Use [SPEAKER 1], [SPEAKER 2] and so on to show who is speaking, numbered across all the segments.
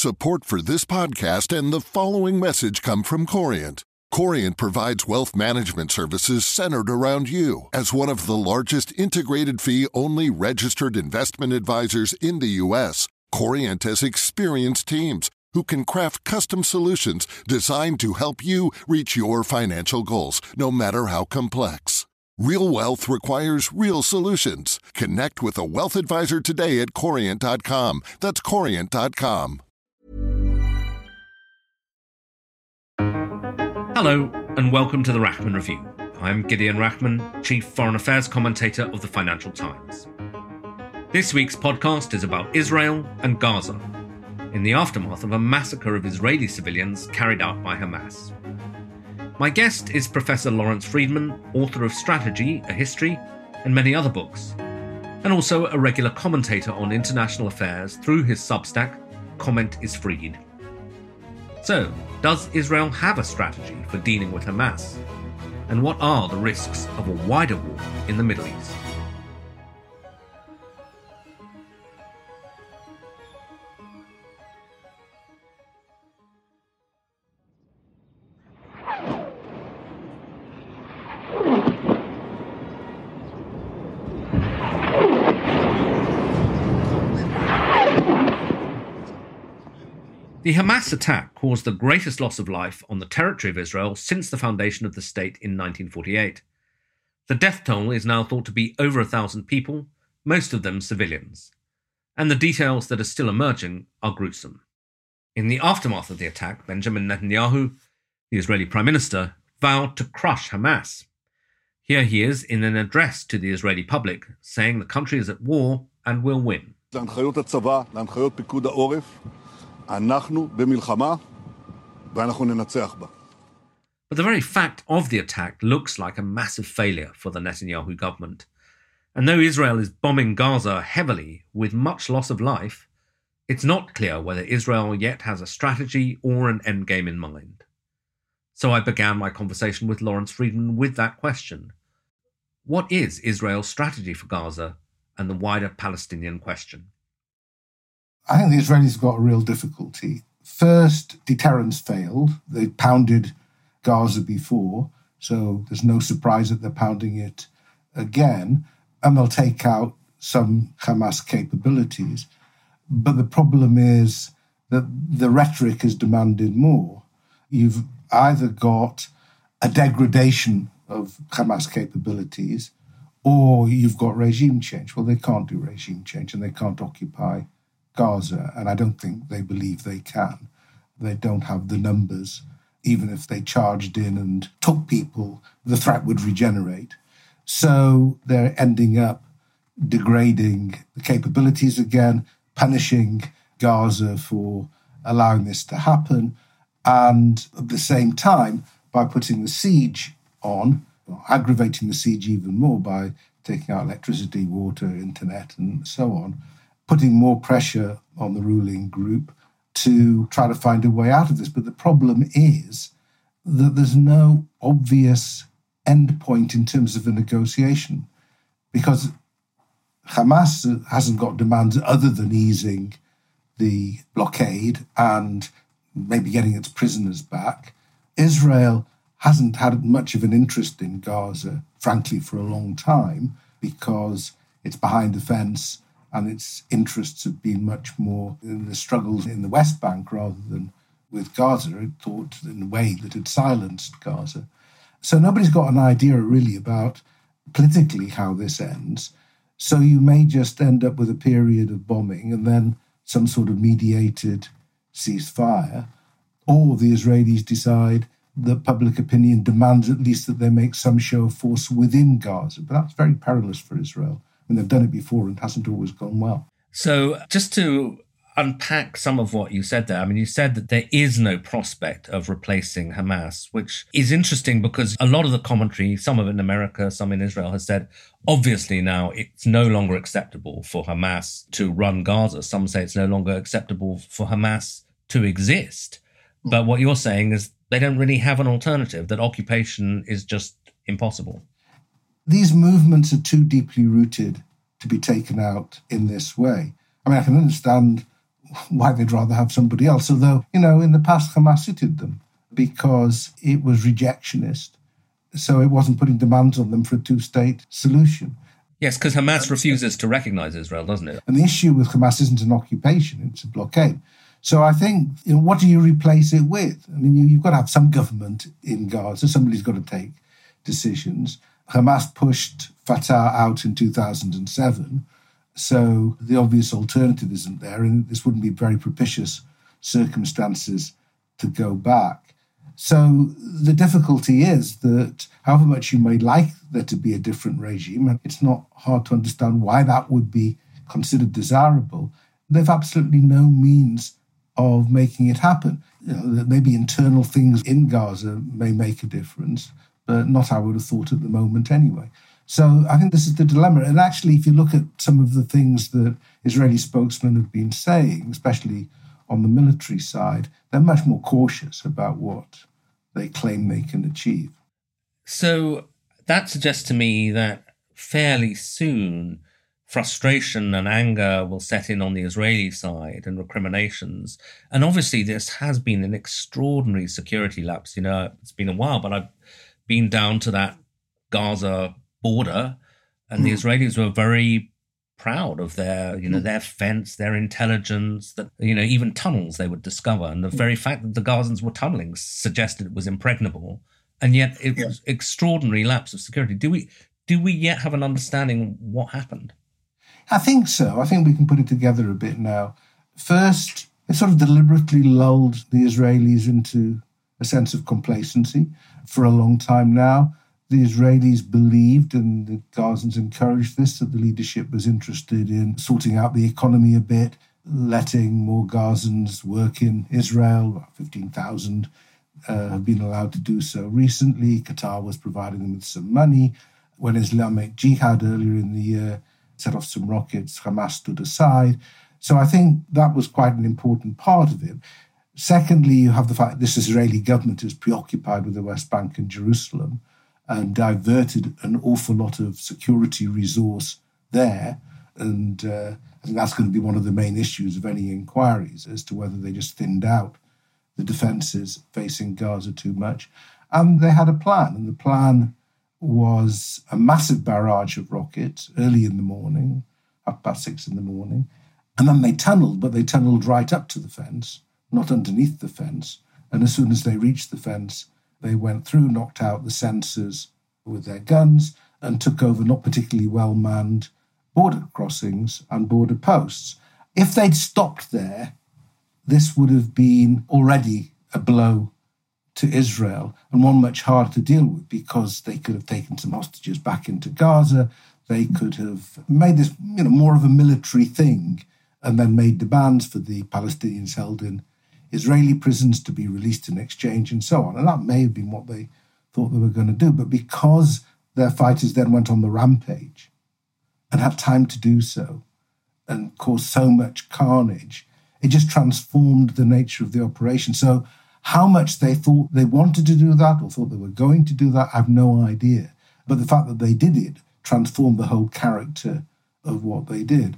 [SPEAKER 1] Support for this podcast and the following message come from Corient. Corient provides wealth management services centered around you. As one of the largest integrated fee-only registered investment advisors in the U.S., Corient has experienced teams who can craft custom solutions designed to help you reach your financial goals, no matter how complex. Real wealth requires real solutions. Connect with a wealth advisor today at Corient.com. That's Corient.com.
[SPEAKER 2] Hello, and welcome to the Rachman Review. I'm Gideon Rachman, Chief Foreign Affairs Commentator of the Financial Times. This week's podcast is about Israel and Gaza, in the aftermath of a massacre of Israeli civilians carried out by Hamas. My guest is Professor Lawrence Freedman, author of Strategy, A History, and many other books, and also a regular commentator on international affairs through his Substack, Comment is Freed. So, does Israel have a strategy for dealing with Hamas? And what are the risks of a wider war in the Middle East? The Hamas attack caused the greatest loss of life on the territory of Israel since the foundation of the state in 1948. The death toll is now thought to be over 1,000 people, most of them civilians. And the details that are still emerging are gruesome. In the aftermath of the attack, Benjamin Netanyahu, the Israeli Prime Minister, vowed to crush Hamas. Here he is in an address to the Israeli public, saying the country is at war and will win.
[SPEAKER 3] להנחיות הצבא, להנחיות פיקוד העורף. אנחנו במלחמה ואנחנו ננצח בה.
[SPEAKER 2] But the very fact of the attack looks like a massive failure for the Netanyahu government. And though Israel is bombing Gaza heavily with much loss of life, it's not clear whether Israel yet has a strategy or an endgame in mind. So I began my conversation with Lawrence Freedman with that question. What is Israel's strategy for Gaza and the wider Palestinian question?
[SPEAKER 4] I think the Israelis got a real difficulty. First, deterrence failed. They pounded Gaza before, so there's no surprise that they're pounding it again, and they'll take out some Hamas capabilities. But the problem is that the rhetoric has demanded more. You've either got a degradation of Hamas capabilities or you've got regime change. Well, they can't do regime change and they can't occupy Gaza, and I don't think they believe they can. They don't have the numbers. Even if they charged in and took people, the threat would regenerate. So they're ending up degrading the capabilities again, punishing Gaza for allowing this to happen, and at the same time, by putting the siege on, aggravating the siege even more by taking out electricity, water, internet, and so on, putting more pressure on the ruling group to try to find a way out of this. But the problem is that there's no obvious end point in terms of a negotiation, because Hamas hasn't got demands other than easing the blockade and maybe getting its prisoners back. Israel hasn't had much of an interest in Gaza, frankly, for a long time, because it's behind the fence and its interests have been much more in the struggles in the West Bank rather than with Gaza. It thought in a way that it silenced Gaza. So nobody's got an idea really about politically how this ends. So you may just end up with a period of bombing and then some sort of mediated ceasefire, or the Israelis decide that public opinion demands at least that they make some show of force within Gaza. But that's very perilous for Israel. And they've done it before and it hasn't always gone well.
[SPEAKER 2] So just to unpack some of what you said there, I mean, you said that there is no prospect of replacing Hamas, which is interesting because a lot of the commentary, some of it in America, some in Israel, has said, obviously now it's no longer acceptable for Hamas to run Gaza. Some say it's no longer acceptable for Hamas to exist. But what you're saying is they don't really have an alternative, that occupation is just impossible.
[SPEAKER 4] These movements are too deeply rooted to be taken out in this way. I mean, I can understand why they'd rather have somebody else. Although, in the past, Hamas suited them because it was rejectionist. So it wasn't putting demands on them for a two-state solution.
[SPEAKER 2] Yes, because Hamas refuses to recognize Israel, doesn't it?
[SPEAKER 4] And the issue with Hamas isn't an occupation, it's a blockade. So I think, what do you replace it with? I mean, you've got to have some government in Gaza. Somebody's got to take decisions. Hamas pushed Fatah out in 2007. So the obvious alternative isn't there, and this wouldn't be very propitious circumstances to go back. So the difficulty is that however much you may like there to be a different regime, it's not hard to understand why that would be considered desirable. They've absolutely no means of making it happen. Maybe internal things in Gaza may make a difference, but not, I would have thought, at the moment anyway. So I think this is the dilemma. And actually, if you look at some of the things that Israeli spokesmen have been saying, especially on the military side, they're much more cautious about what they claim they can achieve.
[SPEAKER 2] So that suggests to me that fairly soon frustration and anger will set in on the Israeli side and recriminations. And obviously this has been an extraordinary security lapse. It's been a while, but I've been down to that Gaza border, and the Israelis were very proud of their, their fence, their intelligence, that, even tunnels they would discover. And the very fact that the Gazans were tunneling suggested it was impregnable. And yet it was extraordinary lapse of security. Do we yet have an understanding what happened?
[SPEAKER 4] I think so. I think we can put it together a bit now. First, it sort of deliberately lulled the Israelis into a sense of complacency for a long time now. The Israelis believed, and the Gazans encouraged this, that the leadership was interested in sorting out the economy a bit, letting more Gazans work in Israel. About 15,000 have been allowed to do so recently. Qatar was providing them with some money. When Islamic Jihad earlier in the year set off some rockets, Hamas stood aside. So I think that was quite an important part of it. Secondly, you have the fact that this Israeli government is preoccupied with the West Bank and Jerusalem and diverted an awful lot of security resource there. And I think that's going to be one of the main issues of any inquiries as to whether they just thinned out the defences facing Gaza too much. And they had a plan, and the plan was a massive barrage of rockets early in the morning, 6:30 in the morning. And then they tunnelled, but they tunnelled right up to the fence, not underneath the fence. And as soon as they reached the fence, they went through, knocked out the sensors with their guns, and took over not particularly well-manned border crossings and border posts. If they'd stopped there, this would have been already a blow to Israel, and one much harder to deal with, because they could have taken some hostages back into Gaza. They could have made this, more of a military thing, and then made demands for the Palestinians held in Israeli prisons to be released in exchange and so on. And that may have been what they thought they were going to do. But because their fighters then went on the rampage and had time to do so and caused so much carnage, it just transformed the nature of the operation. So how much they thought they wanted to do that or thought they were going to do that, I have no idea. But the fact that they did it transformed the whole character of what they did.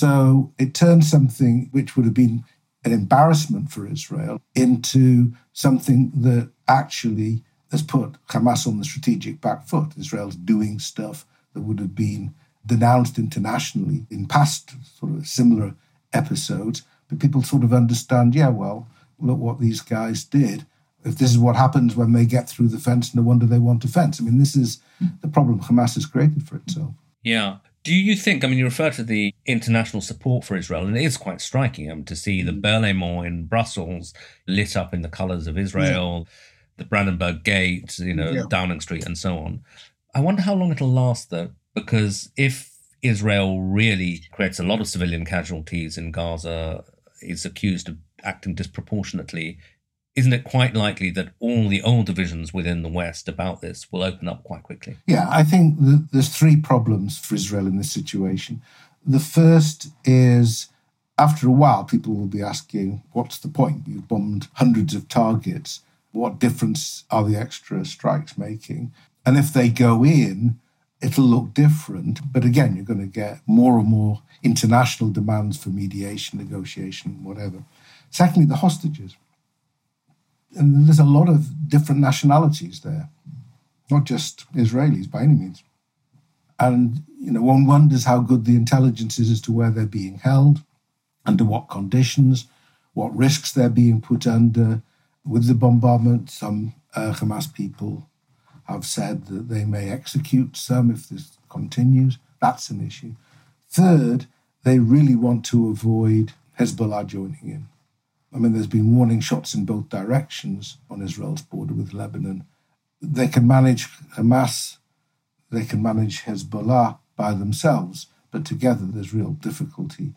[SPEAKER 4] So it turned something which would have been an embarrassment for Israel into something that actually has put Hamas on the strategic back foot. Israel's doing stuff that would have been denounced internationally in past sort of similar episodes, but people sort of understand, look what these guys did. If this is what happens when they get through the fence, no wonder they want a fence. I mean, this is the problem Hamas has created for itself.
[SPEAKER 2] Yeah. Do you think, you refer to the international support for Israel, and it is quite striking to see the Berlaymont in Brussels lit up in the colours of Israel, the Brandenburg Gate, Downing Street and so on. I wonder how long it'll last, though, because if Israel really creates a lot of civilian casualties in Gaza, is accused of acting disproportionately, isn't it quite likely that all the old divisions within the West about this will open up quite quickly?
[SPEAKER 4] Yeah, I think there's three problems for Israel in this situation. The first is, after a while, people will be asking, what's the point? You've bombed hundreds of targets. What difference are the extra strikes making? And if they go in it'll look different. But again, you're going to get more and more international demands for mediation, negotiation, whatever. Secondly, the hostages. And there's a lot of different nationalities there, not just Israelis by any means. And, one wonders how good the intelligence is as to where they're being held, under what conditions, what risks they're being put under. With the bombardment, some Hamas people have said that they may execute some if this continues. That's an issue. Third, they really want to avoid Hezbollah joining in. I mean, there's been warning shots in both directions on Israel's border with Lebanon. They can manage Hamas, they can manage Hezbollah by themselves, but together there's real difficulty.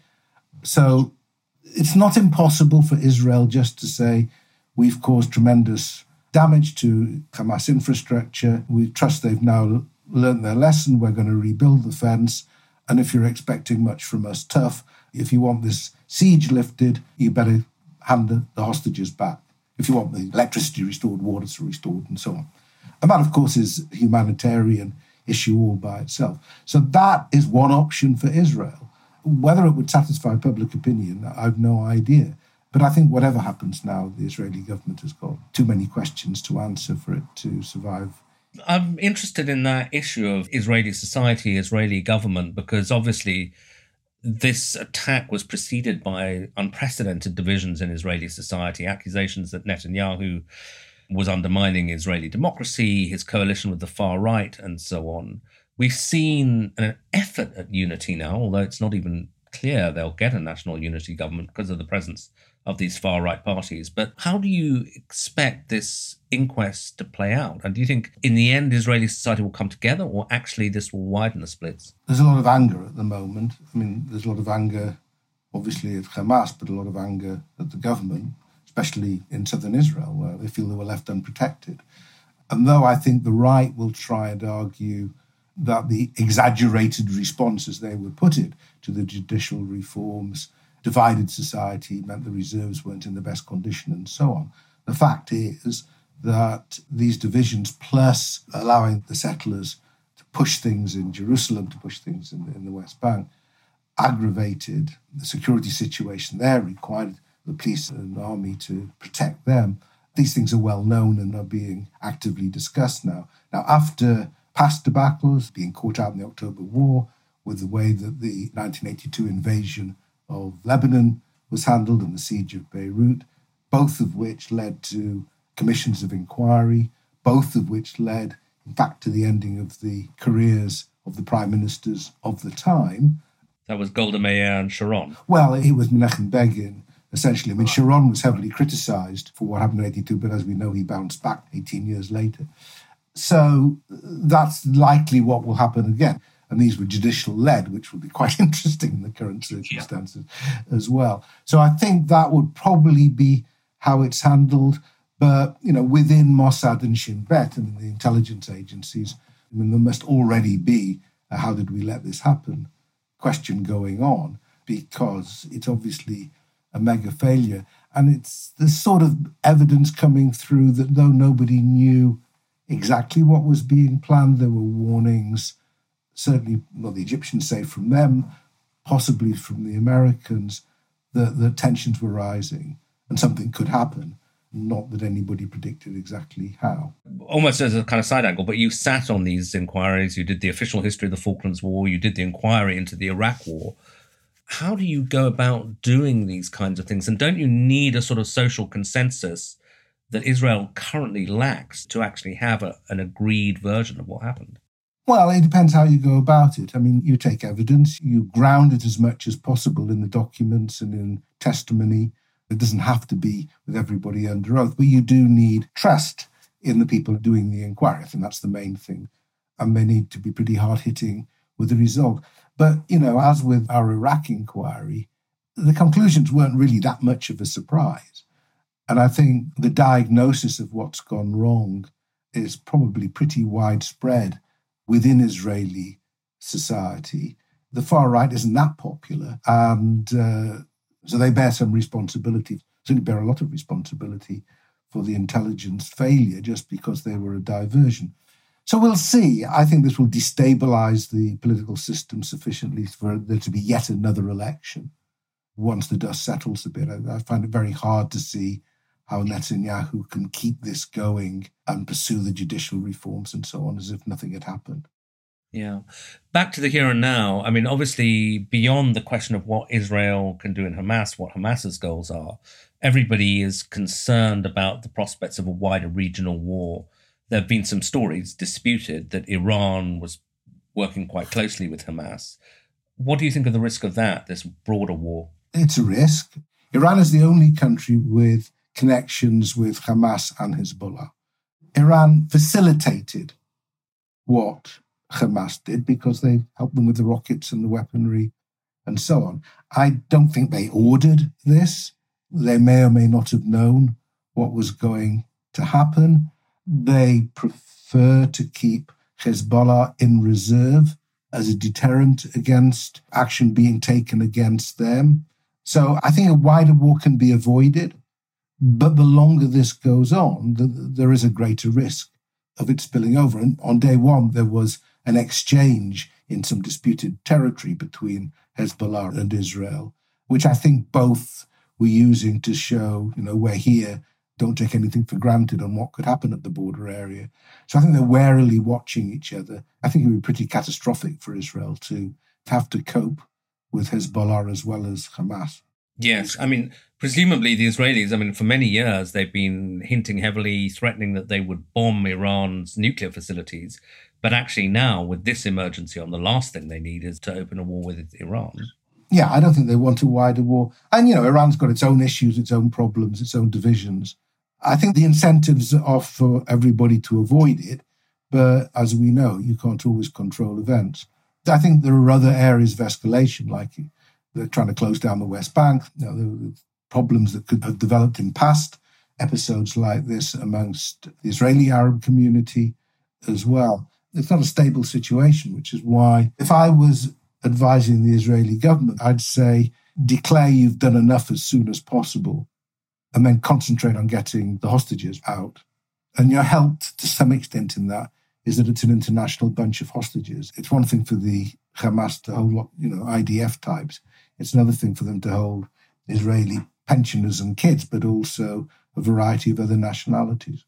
[SPEAKER 4] So it's not impossible for Israel just to say, we've caused tremendous damage to Hamas infrastructure. We trust they've now learned their lesson. We're going to rebuild the fence. And if you're expecting much from us, tough. If you want this siege lifted, you better hand the hostages back. If you want the electricity restored, water restored, and so on. And that, of course, is a humanitarian issue all by itself. So that is one option for Israel. Whether it would satisfy public opinion, I've no idea. But I think whatever happens now, the Israeli government has got too many questions to answer for it to survive.
[SPEAKER 2] I'm interested in that issue of Israeli society, Israeli government, because obviously this attack was preceded by unprecedented divisions in Israeli society, accusations that Netanyahu was undermining Israeli democracy, his coalition with the far right, and so on. We've seen an effort at unity now, although it's not even clear they'll get a national unity government because of the presence of these far-right parties. But how do you expect this inquest to play out? And do you think in the end Israeli society will come together, or actually this will widen the splits?
[SPEAKER 4] There's a lot of anger at the moment. I mean, there's a lot of anger, obviously, at Hamas, but a lot of anger at the government, especially in southern Israel, where they feel they were left unprotected. And though I think the right will try and argue that the exaggerated response, as they would put it, to the judicial reforms divided society, meant the reserves weren't in the best condition, and so on. The fact is that these divisions, plus allowing the settlers to push things in Jerusalem, to push things in the West Bank, aggravated the security situation there, required the police and army to protect them. These things are well known and are being actively discussed now. Now, after past debacles, being caught out in the October War, with the way that the 1982 invasion of Lebanon was handled and the siege of Beirut, both of which led to commissions of inquiry, both of which led, in fact, to the ending of the careers of the prime ministers of the time.
[SPEAKER 2] That was Golda Meir and Sharon.
[SPEAKER 4] Well, it was Menachem Begin, essentially. I mean, Sharon was heavily criticised for what happened in 82, but as we know, he bounced back 18 years later. So that's likely what will happen again. And these were judicial-led, which would be quite interesting in the current circumstances as well. So I think that would probably be how it's handled. But, within Mossad and Shin Bet and the intelligence agencies, there must already be a how did we let this happen question going on, because it's obviously a mega failure. And it's the sort of evidence coming through that though nobody knew exactly what was being planned, there were warnings. Certainly, the Egyptians say from them, possibly from the Americans, that the tensions were rising and something could happen. Not that anybody predicted exactly how.
[SPEAKER 2] Almost as a kind of side angle, but you sat on these inquiries, you did the official history of the Falklands War, you did the inquiry into the Iraq War. How do you go about doing these kinds of things? And don't you need a sort of social consensus that Israel currently lacks to actually have an agreed version of what happened?
[SPEAKER 4] Well, it depends how you go about it. I mean, you take evidence, you ground it as much as possible in the documents and in testimony. It doesn't have to be with everybody under oath, but you do need trust in the people doing the inquiry. I think that's the main thing. And they need to be pretty hard-hitting with the result. But, as with our Iraq inquiry, the conclusions weren't really that much of a surprise. And I think the diagnosis of what's gone wrong is probably pretty widespread within Israeli society. The far right isn't that popular, and so they bear some responsibility, certainly bear a lot of responsibility for the intelligence failure just because they were a diversion. So we'll see. I think this will destabilise the political system sufficiently for there to be yet another election once the dust settles a bit. I find it very hard to see how Netanyahu can keep this going and pursue the judicial reforms and so on as if nothing had happened.
[SPEAKER 2] Yeah. Back to the here and now. I mean, obviously, beyond the question of what Israel can do in Hamas, what Hamas's goals are, everybody is concerned about the prospects of a wider regional war. There have been some stories disputed that Iran was working quite closely with Hamas. What do you think of the risk of that, this broader war?
[SPEAKER 4] It's a risk. Iran is the only country with connections with Hamas and Hezbollah. Iran facilitated what Hamas did because they helped them with the rockets and the weaponry and so on. I don't think they ordered this. They may or may not have known what was going to happen. They prefer to keep Hezbollah in reserve as a deterrent against action being taken against them. So I think a wider war can be avoided, but the longer this goes on, there is a greater risk of it spilling over. And on day one, there was an exchange in some disputed territory between Hezbollah and Israel, which I think both were using to show, we're here, don't take anything for granted on what could happen at the border area. So I think they're warily watching each other. I think it would be pretty catastrophic for Israel to have to cope with Hezbollah as well as Hamas.
[SPEAKER 2] Yes, I mean, presumably the Israelis, for many years, they've been hinting heavily, threatening that they would bomb Iran's nuclear facilities. But actually now, with this emergency on, the last thing they need is to open a war with Iran.
[SPEAKER 4] Yeah, I don't think they want a wider war. And, Iran's got its own issues, its own problems, its own divisions. I think the incentives are for everybody to avoid it. But as we know, you can't always control events. I think there are other areas of escalation, like they're trying to close down the West Bank. The problems that could have developed in past episodes like this amongst the Israeli Arab community as well. It's not a stable situation, which is why if I was advising the Israeli government, I'd say declare you've done enough as soon as possible and then concentrate on getting the hostages out. And you're helped to some extent in that is that it's an international bunch of hostages. It's one thing for the Hamas to hold, IDF types. It's another thing for them to hold Israeli pensioners and kids, but also a variety of other nationalities.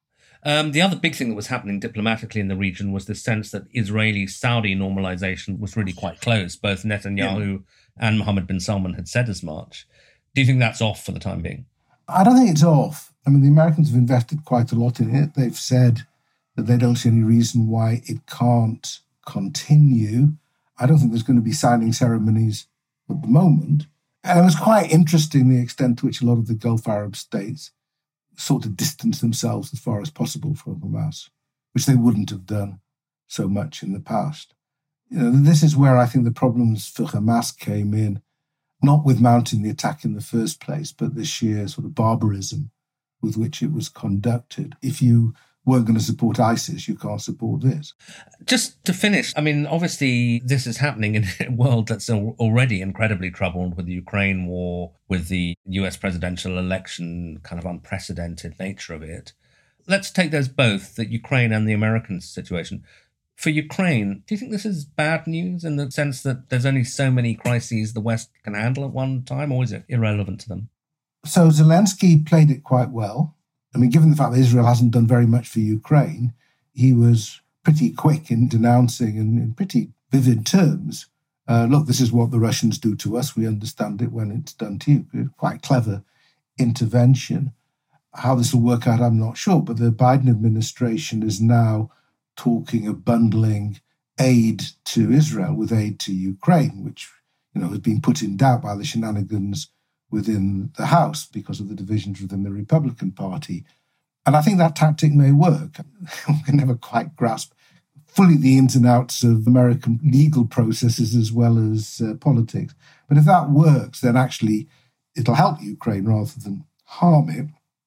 [SPEAKER 2] The other big thing that was happening diplomatically in the region was the sense that Israeli-Saudi normalization was really quite close. Both Netanyahu and Mohammed bin Salman had said as much. Do you think that's off for the time being?
[SPEAKER 4] I don't think it's off. The Americans have invested quite a lot in it. They've said that they don't see any reason why it can't continue. I don't think there's going to be signing ceremonies at the moment. And it was quite interesting the extent to which a lot of the Gulf Arab states sort of distance themselves as far as possible from Hamas, which they wouldn't have done so much in the past. This is where I think the problems for Hamas came in, not with mounting the attack in the first place, but the sheer sort of barbarism with which it was conducted. If you weren't going to support ISIS, you can't support this.
[SPEAKER 2] Just to finish, obviously this is happening in a world that's already incredibly troubled with the Ukraine war, with the US presidential election, kind of unprecedented nature of it. Let's take those both, the Ukraine and the American situation. For Ukraine, do you think this is bad news in the sense that there's only so many crises the West can handle at one time, or is it irrelevant to them?
[SPEAKER 4] So Zelensky played it quite well. Given the fact that Israel hasn't done very much for Ukraine, he was pretty quick in denouncing and in pretty vivid terms, look, this is what the Russians do to us. We understand it when it's done to you. Quite clever intervention. How this will work out, I'm not sure, but the Biden administration is now talking of bundling aid to Israel with aid to Ukraine, which has been put in doubt by the shenanigans within the House because of the divisions within the Republican Party. And I think that tactic may work. We can never quite grasp fully the ins and outs of American legal processes as well as politics. But if that works, then actually it'll help Ukraine rather than harm it.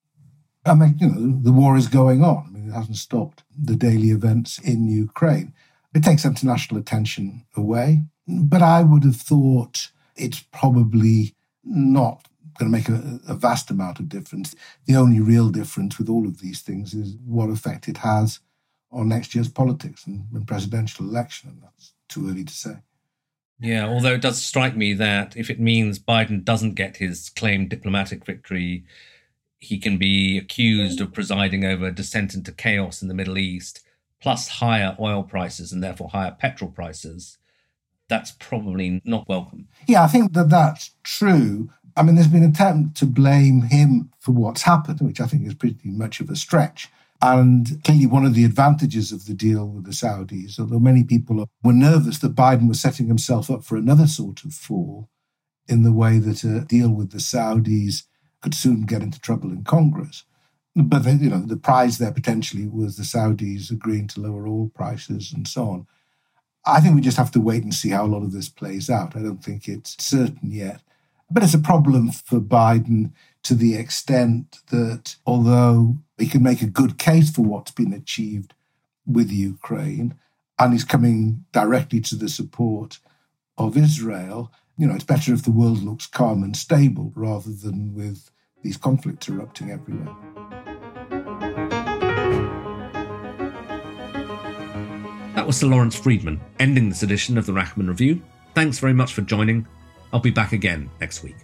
[SPEAKER 4] The war is going on. It hasn't stopped the daily events in Ukraine. It takes international attention away. But I would have thought it's probably not going to make a vast amount of difference. The only real difference with all of these things is what effect it has on next year's politics and presidential election, and that's too early to say.
[SPEAKER 2] Yeah, although it does strike me that if it means Biden doesn't get his claimed diplomatic victory, he can be accused of presiding over descent into chaos in the Middle East, plus higher oil prices and therefore higher petrol prices. That's probably not welcome.
[SPEAKER 4] Yeah, I think that's true. I mean, there's been an attempt to blame him for what's happened, which I think is pretty much of a stretch. And clearly one of the advantages of the deal with the Saudis, although many people were nervous that Biden was setting himself up for another sort of fall in the way that a deal with the Saudis could soon get into trouble in Congress. But the prize there potentially was the Saudis agreeing to lower oil prices and so on. I think we just have to wait and see how a lot of this plays out. I don't think it's certain yet. But it's a problem for Biden to the extent that although he can make a good case for what's been achieved with Ukraine, and he's coming directly to the support of Israel, it's better if the world looks calm and stable rather than with these conflicts erupting everywhere.
[SPEAKER 2] That was Sir Lawrence Freedman, ending this edition of the Rachman Review. Thanks very much for joining. I'll be back again next week.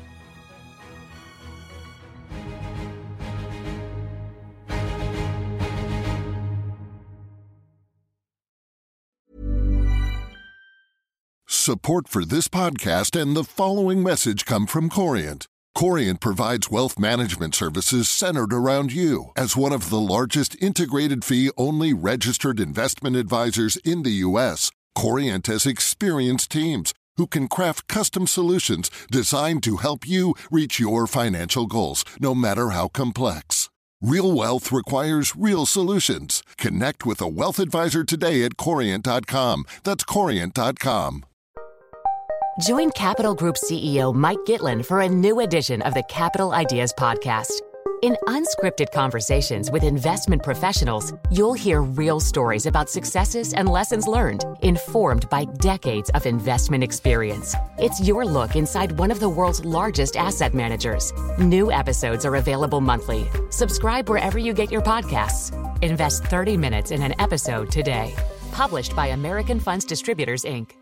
[SPEAKER 1] Support for this podcast and the following message come from Corient. Corient provides wealth management services centered around you. As one of the largest integrated fee-only registered investment advisors in the U.S., Corient has experienced teams who can craft custom solutions designed to help you reach your financial goals, no matter how complex. Real wealth requires real solutions. Connect with a wealth advisor today at Corient.com. That's Corient.com.
[SPEAKER 5] Join Capital Group CEO Mike Gitlin for a new edition of the Capital Ideas Podcast. In unscripted conversations with investment professionals, you'll hear real stories about successes and lessons learned, informed by decades of investment experience. It's your look inside one of the world's largest asset managers. New episodes are available monthly. Subscribe wherever you get your podcasts. Invest 30 minutes in an episode today. Published by American Funds Distributors, Inc.